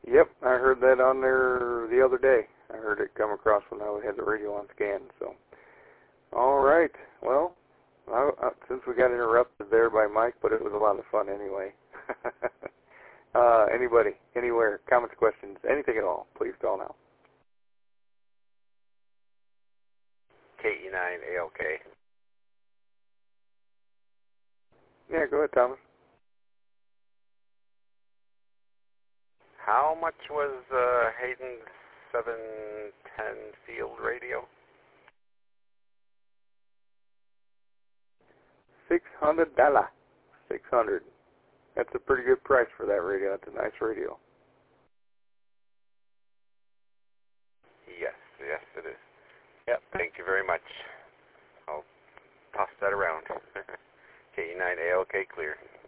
Yep, I heard that on there the other day. I heard it come across when I had the radio on scan. So, all right. Well, since we got interrupted there by Mike, but it was a lot of fun anyway. Anybody, anywhere, comments, questions, anything at all, please call now. KE9ALK. Yeah, go ahead, Thomas. How much was Hayden's 710 field radio? $600. $600. That's a pretty good price for that radio. That's a nice radio. Yes, it is. Yep, thank you very much. I'll toss that around. KE9ALK clear.